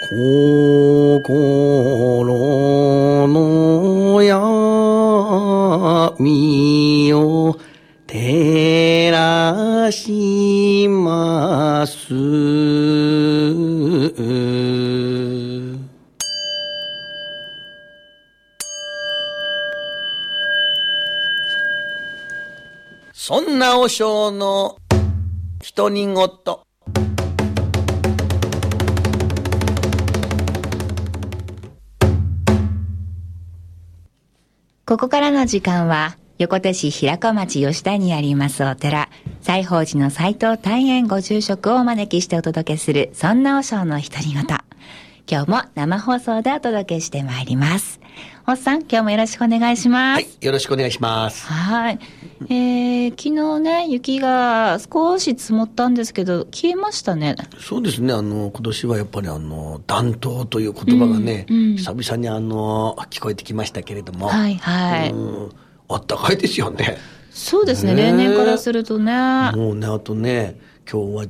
心の闇を照らします。そんな和尚の独り言。 ここからの時間は横手市平子町吉田にありますお寺西宝寺の斉藤大円ご住職をお招きしてお届けするそんな和尚の独り言。今日も生放送でお届けしてまいります。おっさん、今日もよろしくお願いします。 はい、よろしくお願いします。 はい。昨日ね、雪が少し積もったんですけど、消えましたね。 そうですね、今年はやっぱり暖冬という言葉がね、久々に聞こえてきましたけれども。 はいはい。 あったかいですよね。 そうですね、例年からするとね。 もうね、あとね、今日は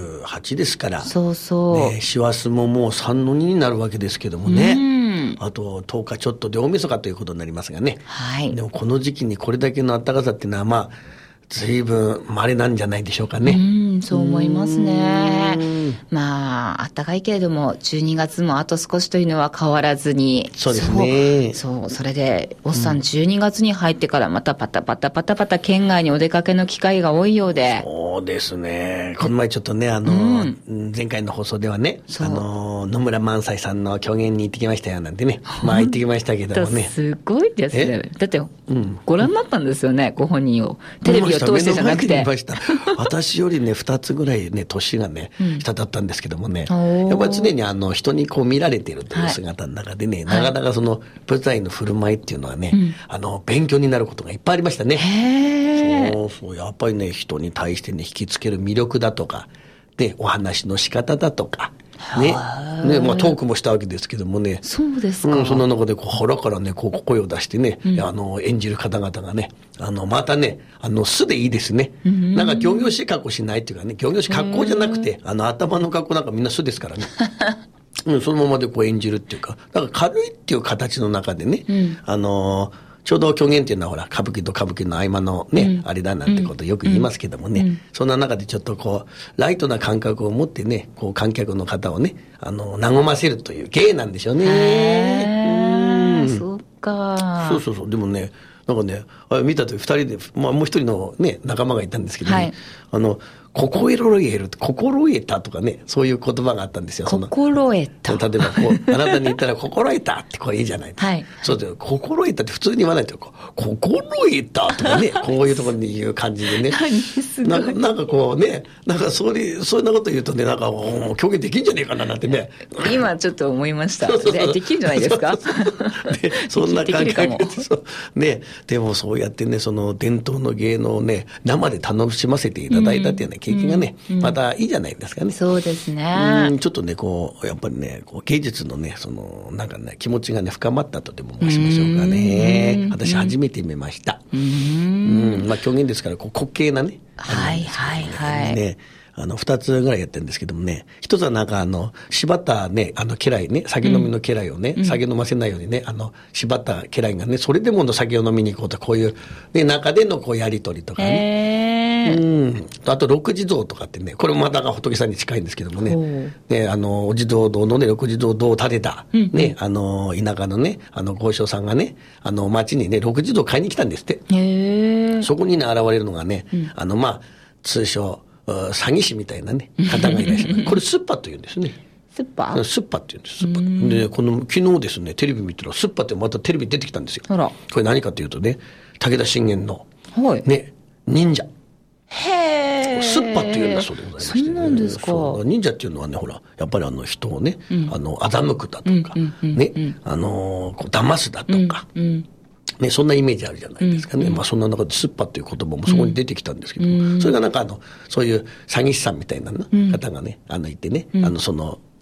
18ですから。 そうそう。 ね、師走ももう3の2になるわけですけどもね。あと10日ちょっとで大晦日ということになりますがね。 はい。 でもこの時期にこれだけの暖かさっていうのはまあ、随分稀なんじゃないでしょうかね。 そう思いますね。まあ、暖かいけれども、12月もあと少しというのは変わらずに。 そうですね。 そう、それで、おっさん12月に入ってからまたパタパタ県外にお出かけの機会が多いようで。 そうですね。この前ちょっとね、前回の放送ではね、野村萬斎さんの狂言に行ってきましたよなんてね。まあ行ってきましたけどもね。 すごいですね。だって、ご覧になったんですよね、ご本人を。テレビを通してじゃなくて。 私よりね、2つぐらいね、年がね、下だったんですけどもね。やっぱり常に人にこう見られているという姿の中でね、なかなかその舞台の振る舞いっていうのはね、勉強になることがいっぱいありましたね。そう、やっぱりね、人に対してね、引きつける魅力だとか、で、お話の仕方だとか、ね、まあトークもしたわけですけどもね。 そうですか。 そんな中で腹からね、こう声を出してね、演じる方々がね、またね、素でいいですね。なんか仰々しい格好しないっていうかね、仰々しい格好じゃなくて、頭の格好なんかみんな素ですからね。そのままでこう演じるっていうか、だから軽いっていう形の中でね、ちょうど狂言っていうのはほら、歌舞伎と歌舞伎の合間のね、あれだなんてことよく言いますけどもね、そんな中でちょっとこう、ライトな感覚を持ってね、こう観客の方をね、和ませるという芸なんでしょうね。 そっか。 そう。でもね、なんかね、見たとき二人で、まあもう一人のね、仲間がいたんですけどね、心得たとかね、そういう言葉があったんですよ。 心得た。 例えばこう、あなたに言ったら心得たってこういいじゃないですか。そうで、心得たって普通に言わないと、心得たとかね、こういうところに言う感じでね。なんかこうね、なんかそんなこと言うとね、なんか狂言できんじゃねえかななんてね。 今ちょっと思いました。できるんじゃないですか。 そんな感覚で、ね、でもそうやってね、その伝統の芸能をね、生で楽しませていただいたっていうね、経験がね、またいいじゃないですかね。 そうですね。 ちょっとね、こう、やっぱりね、こう芸術のね、なんかね、気持ちがね、深まったとでも申しましょうかね。私初めて見ました。まあ、狂言ですから、こう、滑稽なね。ね、二つぐらいやってるんですけどもね、一つはなんか縛ったね、家来ね、酒飲みの家来をね、酒飲ませないようにね、縛った家来がね、それでも酒を飲みに行こうと、こういう、ね、中でのこうやりとりとかね。あと、六地蔵とかってね、これもまた仏さんに近いんですけどもね、お地蔵堂のね、六地蔵堂を建てた、ね、田舎のね、豪商さんがね、町にね、六地蔵を買いに来たんですって。そこにね、現れるのがね、まあ、通称、詐欺師みたいなね、方がいらっしゃる。これ、スッパと言うんですね。 スッパって言うんです。で、昨日ですね、テレビ見たら、スッパってまたテレビ出てきたんですよ。これ何かというとね、武田信玄の、ね、忍者。スッパっていうんだそうでございまして、ね。 そうなんですか。 忍者っていうのはね、ほら、やっぱり人をね、欺くだとか、ね、騙すだとか、ね、そんなイメージあるじゃないですかね。まあそんな中でスッパっていう言葉もそこに出てきたんですけど、それがなんかそういう詐欺師さんみたいな方がね、いてね、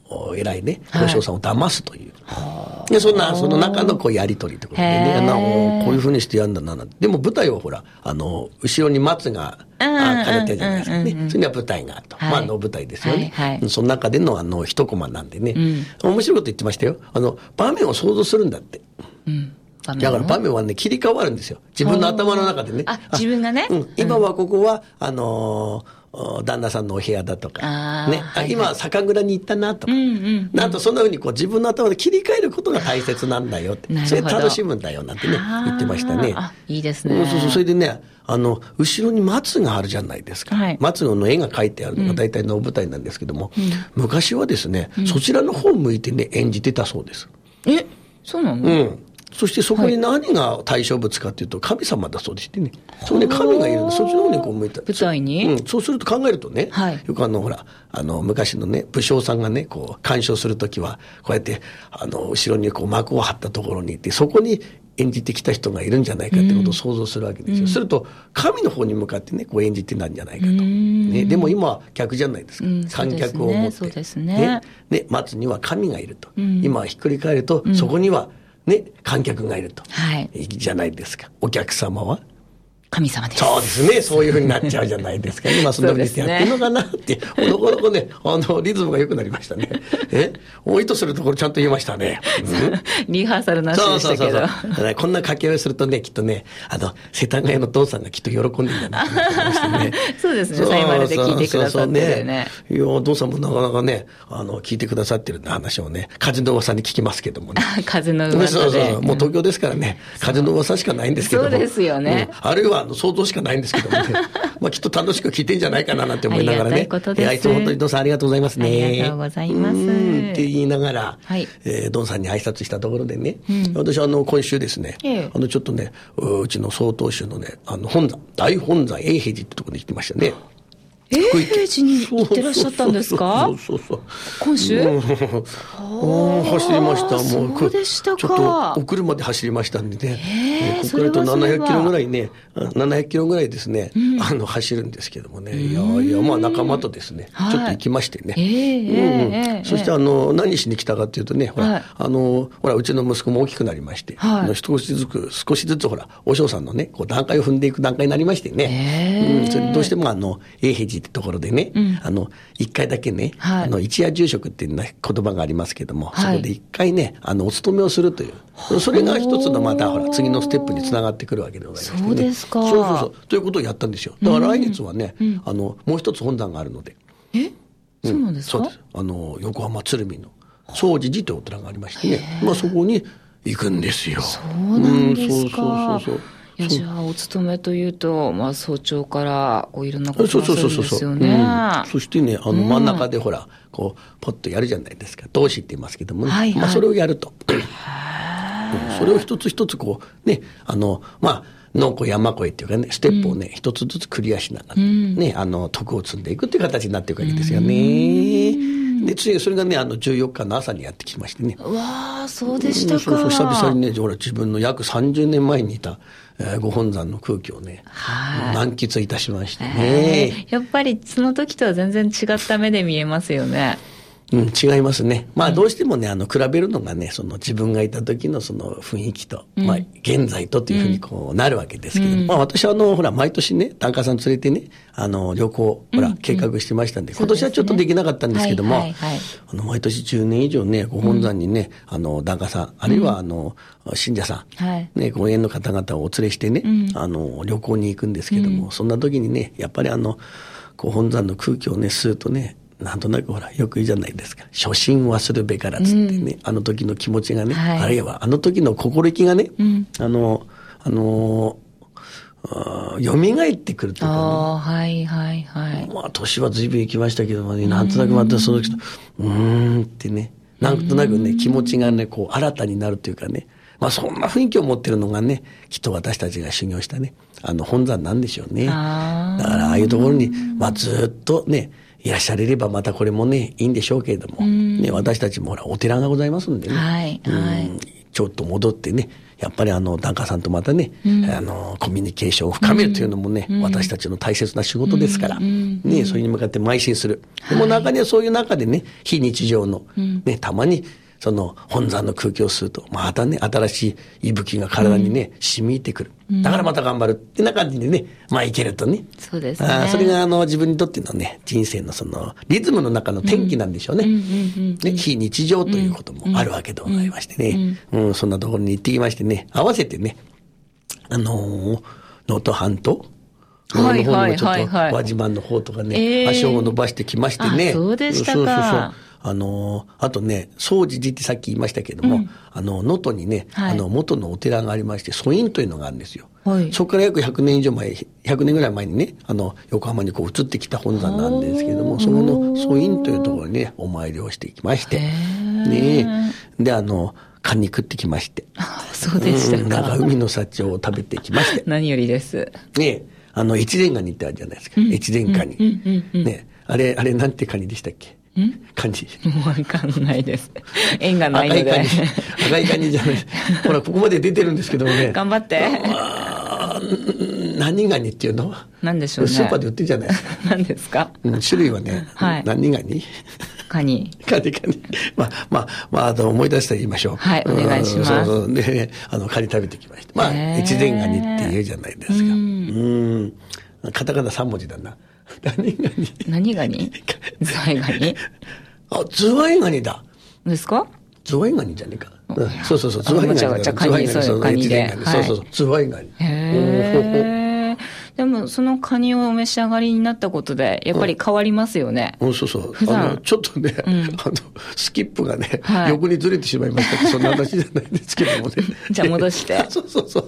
偉いね、和尚さんを騙すという。で、その中のやりとりってことでね、こういう風にしてやるんだな。でも舞台はほら、後ろに松が、飾ってるじゃないですかね。それには舞台があると。舞台ですよね。その中での一コマなんでね。面白いこと言ってましたよ。場面を想像するんだって。だから場面はね、切り替わるんですよ。自分の頭の中でね。 自分がね。 今はここは、旦那さんのお部屋だとか、ね、今酒蔵に行ったなとか、なんとそんな風に自分の頭で切り替えることが大切なんだよって、それ楽しむんだよなんてね、言ってましたね。 いいですね。 それでね、後ろに松があるじゃないですか。松の絵が描いてあるのが大体能舞台なんですけども、昔はですね、そちらの方を向いてね、演じてたそうです。 そうなの？ そしてそこに何が対象物かというと神様だそうでしてね。そこに神がいるので、そっちの方に向いた。 舞台に？ そうすると考えるとね、よくほら、昔のね、武将さんがね、鑑賞するときは、こうやって、後ろに幕を張ったところに行って、そこに演じてきた人がいるんじゃないかってことを想像するわけですよ。すると、神の方に向かってね、演じてなんじゃないかと。ね、でも今は逆じゃないですか。観客を持って。 そうですね。 ね、松には神がいると。今はひっくり返ると、そこには、ね、観客がいると。いいじゃないですか。お客様は神様です。 そうですね。そういう風になっちゃうじゃないですか。今そんな風にやってるのかなって、なかなかね、リズムが良くなりましたね。意図するところちゃんと言いましたね。 リハーサルなしでしたけど。 そう。こんな掛け合いするとね、きっとね、世田谷の父さんがきっと喜んでるんだなと思ってましたね。 そうですね。サイマルで聞いてくださってるね。 いや、父さんもなかなかね、聞いてくださってるって話をね、風の噂に聞きますけどもね。 風の噂で。 もう東京ですからね、風の噂しかないんですけども。 そうですよね。 あるいは想像しかないんですけどもね。きっと楽しく聞いてんじゃないかななんて思いながらね。いつも本当にドンさんありがとうございますね。 ありがとうございます。 って言いながら、ドンさんに挨拶したところでね、私今週ですね、ちょっとね、うちの曹洞宗のね、大本山永平寺ってところに来てましたね。 永平寺に行ってらっしゃったんですか？ そう。 今週？ 走りました。もう、 そうでしたか。 ちょっとお車で走りましたんでね。ここからと700キロぐらいね、700キロぐらいですね、走るんですけどもね。いや、仲間とですね、ちょっと行きましてね。そして何しに来たかっていうとね、ほら、うちの息子も大きくなりまして、少しずつほら、お嬢さんのね、段階を踏んでいく段階になりましてね。それどうしても永平寺ってところでね、一回だけね、一夜住職っていう言葉がありますけども、そこで一回ね、お勤めをするという、それが一つのまたほら、次のステップにつながってくるわけでございますね。 そうですか。 そう。ということをやったんですよ。だから来月はね、もう一つ本山があるので。 そうなんですか？ そうです。横浜鶴見の総持寺というお寺がありましてね、そこに行くんですよ。 そうなんですか。 そう。 いや、じゃあお勤めというと、早朝からいろんなことがするんですよね。 そしてね、真ん中でほら、ポッとやるじゃないですか。通しって言いますけどもね。それをやると。それを一つ一つね、農家山越えっていうかね、ステップをね、一つずつクリアしながら、ね、徳を積んでいくっていう形になっていくわけですよね。で、次、それがね、14日の朝にやってきましてね。 わあ、そうでしたか。 そう、久々にね、ほら、自分の約30年前にいた、ご本山の空気をね、満喫いたしましてね。 やっぱりその時とは全然違った目で見えますよね。 違いますね。どうしてもね、比べるのがね、自分がいた時のその雰囲気と、現在とというふうになるわけですけど、私はほら、毎年ね、檀家さん連れてね、旅行、ほら、計画してましたんで、今年はちょっとできなかったんですけども、毎年10年以上ね、ご本山にね、檀家さん、あるいは信者さん、ね、ご縁の方々をお連れしてね、旅行に行くんですけども、そんな時にね、やっぱりご本山の空気をね、吸うとね、なんとなくほら、よく言うじゃないですか。初心忘るべからつってね、あの時の気持ちがね、あるいはあの時の心意気がね、蘇ってくるというかね。年は随分行きましたけどもね、なんとなくまたその人、ってね、なんとなくね、気持ちがね、新たになるというかね、そんな雰囲気を持ってるのがね、きっと私たちが修行したね、本山なんでしょうね。だからああいうところに、ずっとね、いらっしゃれればまたこれもね、いいんでしょうけれども、ね、私たちもほら、お寺がございますんでね。 ちょっと戻ってね、やっぱり檀家さんとまたね、コミュニケーションを深めるというのもね、私たちの大切な仕事ですから、ね、それに向かって邁進する。でも中にはそういう中でね、非日常の、ね、たまに、その本山の空気を吸うと、またね、新しい息吹が体にね、染み入ってくる。だからまた頑張るってな感じでね、いけるとね。 そうですね。 それが自分にとってのね、人生のその、リズムの中の転機なんでしょうね。非日常ということもあるわけでございましてね。そんなところに行ってきましてね、合わせてね、能登半島の方にもちょっと、輪島の方とかね、足を伸ばしてきましてね。 そうでしたか。 あとね、総持寺ってさっき言いましたけども、能登にね、元のお寺がありまして、蘇院というのがあるんですよ。そこから約100年以上前、100年ぐらい前にね、横浜にこう移ってきた本山なんですけども、そこの蘇院というところにね、お参りをしてきまして、ね、で、カニ食ってきまして。 そうでしたか。 なんか海の幸を食べてきまして。 何よりです。 ね、越前ガニってあるじゃないですか。越前ガニ。ね、あれなんてカニでしたっけ？カニ。 もうわかんないです。縁がないので。 赤いカニじゃない。ほら、ここまで出てるんですけどもね。 頑張って。 何ガニっていうの？ 何でしょうね。 スーパーで売ってるじゃないですか。 何ですか？ 種類はね、何ガニ？ カニ。 カニ。あと思い出したら言いましょう。 はい、お願いします。 そうで、カニ食べてきました。越前ガニって言うじゃないですか。カタカナ3文字だな。 何ガニ？ズワイガニ？ ズワイガニだ。 ですか？ ズワイガニじゃねえか。そう。ズワイガニ。 じゃあカニ、そうカニで。 そう。ズワイガニ。 でも、そのカニをお召し上がりになったことで、やっぱり変わりますよね。 そう。ちょっとね、スキップがね、横にずれてしまいましたけど、そんな話じゃないですけどもね。 じゃあ戻して。 そう。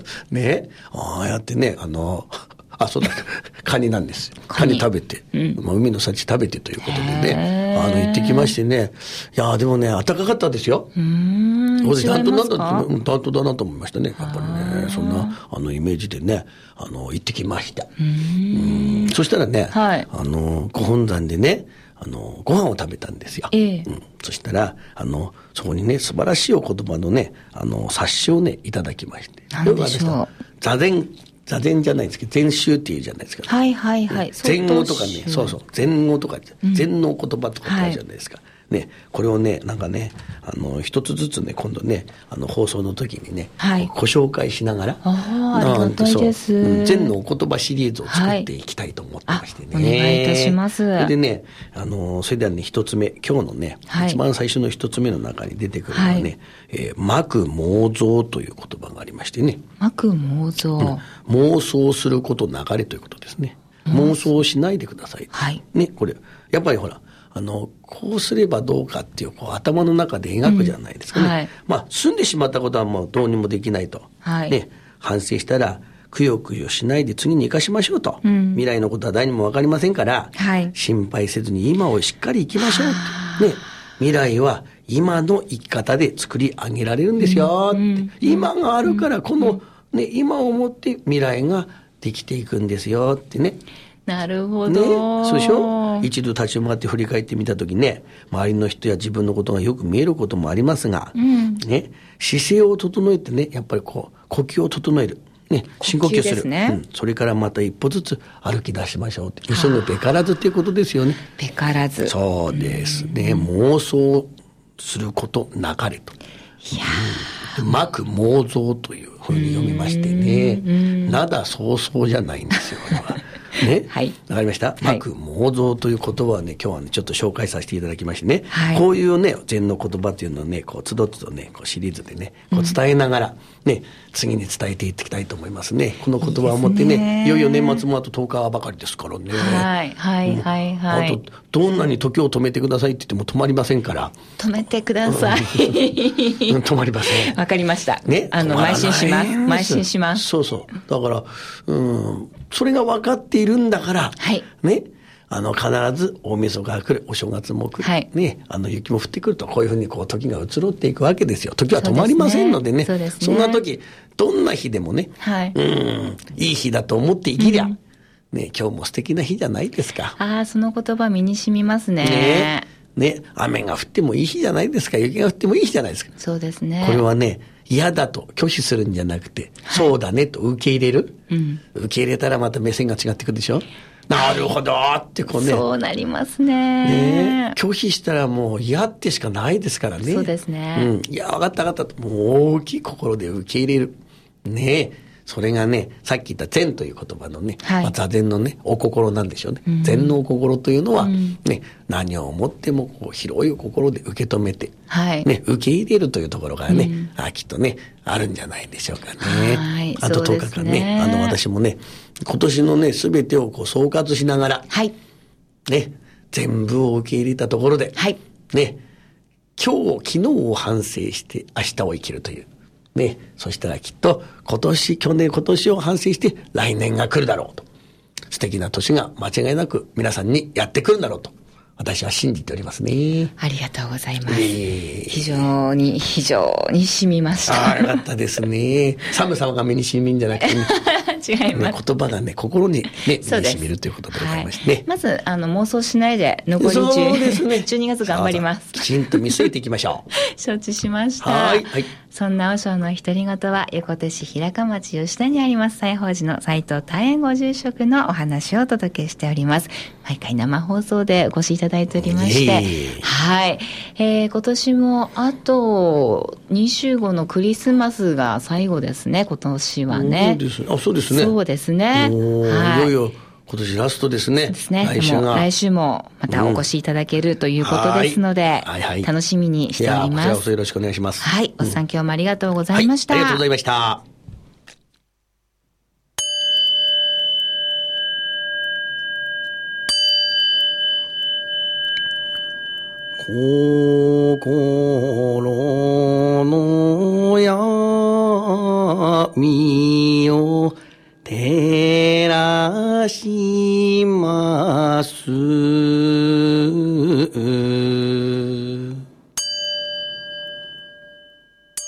ね、ああやってね、そうだ、カニなんですよ。カニ食べて、海の幸食べてということでね、行ってきましてね、いやでもね、暖かかったですよ。担当だなと思いましたね。やっぱりね、そんな、イメージでね、行ってきました。そしたらね、ご本山でね、ご飯を食べたんですよ。そしたら、そこにね、素晴らしいお言葉のね、冊子をね、いただきまして。 何でしょう。 座禅じゃないですけど、禅宗っていうじゃないですか。禅語とかね、禅語とか、禅の言葉とかってあるじゃないですか。ね、これをね、なんかね、一つずつね、今度ね、放送の時にね、ご紹介しながら、 ありがたいです。 禅のお言葉シリーズを作っていきたいと思ってましてね。 お願いいたします。 でね、それではね、一つ目、今日のね、一番最初の一つ目の中に出てくるのはね、膜妄想という言葉がありましてね。 膜妄想。 妄想すること流れということですね。妄想しないでください。ね、これ、やっぱりほら、こうすればどうかっていう、頭の中で描くじゃないですかね。済んでしまったことはもうどうにもできないと。ね、反省したら、くよくよしないで次に生かしましょうと。未来のことは誰にもわかりませんから、心配せずに今をしっかり生きましょう。ね、未来は今の生き方で作り上げられるんですよって。今があるからこの、ね、今をもって未来ができていくんですよってね。 なるほど。 ね、そうでしょ？一度立ち回って振り返ってみたときね、周りの人や自分のことがよく見えることもありますが、ね、姿勢を整えてね、やっぱり呼吸を整える。ね、深呼吸する。それからまた一歩ずつ歩き出しましょうって。急ぐべからずっていうことですよね。 べからず。 そうですね。妄想すること流れと。 いや膜妄想というふうに読みましてね。灘そうそうじゃないんですよ、これは。ね。わかりました。膜妄想という言葉をね、今日はね、ちょっと紹介させていただきましてね。こういうね、禅の言葉っていうのをね、つどつどね、シリーズでね、伝えながら、ね、次に伝えていっていきたいと思いますね。この言葉を持ってね、いよいよ年末もあと10日ばかりですからね。あと、どんなに時を止めてくださいって言っても止まりませんから。 止めてください。 止まりません。 わかりました。ね。邁進します。邁進します。 そう。だから、それが分かっているんだから、ね、必ず大晦日が来る、お正月も来る、ね、雪も降ってくると、こういうふうに時が移ろっていくわけですよ。時は止まりませんのでね。そんな時、どんな日でもね、いい日だと思って生きりゃ、ね、今日も素敵な日じゃないですか。 その言葉身に染みますね。 ね、雨が降ってもいい日じゃないですか。雪が降ってもいい日じゃないですか。 そうですね。 これはね、 嫌だと拒否するんじゃなくて、そうだねと受け入れる。受け入れたらまた目線が違ってくるでしょ。なるほどってこうね。 そうなりますね。 拒否したらもう嫌ってしかないですからね。 そうですね。 いや、わかったわかったと、もう大きい心で受け入れる。ね。それがね、さっき言った禅という言葉のね、座禅のね、お心なんでしょうね。禅のお心というのは、ね、何を思ってもこう広い心で受け止めて、ね、受け入れるというところがね、きっとね、あるんじゃないでしょうかね。あと10日間ね、私もね、今年のね、すべてをこう総括しながら、ね、全部を受け入れたところで、ね、昨日を反省して明日を生きるという。ね、そしたらきっと今年を反省して来年が来るだろうと。素敵な年が間違いなく皆さんにやってくるんだろうと。私は信じておりますね。 ありがとうございます。非常に染みました。 よかったですね。寒さが目に染みんじゃなくてね。 違います。 言葉がね、心にね、目に染みるということでございましてね。 まず、妄想しないで、残り12月頑張ります。 きちんと見据えていきましょう。 承知しました。そんな和尚の独り言は、横手市平川町吉田にあります西宝寺の斉藤大円ご住職のお話をお届けしております。毎回生放送でお越しいただいておりまして、今年もあと25のクリスマスが最後ですね、今年はね。 そうですね。 そうですね。 いよいよ今年ラストですね。 来週もまたお越しいただけるということですので、楽しみにしております。 こちらこそよろしくお願いします。 はい、おっさん今日もありがとうございました。 ありがとうございました。心の闇を照らします。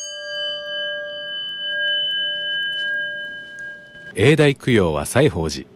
永代供養は西宝寺。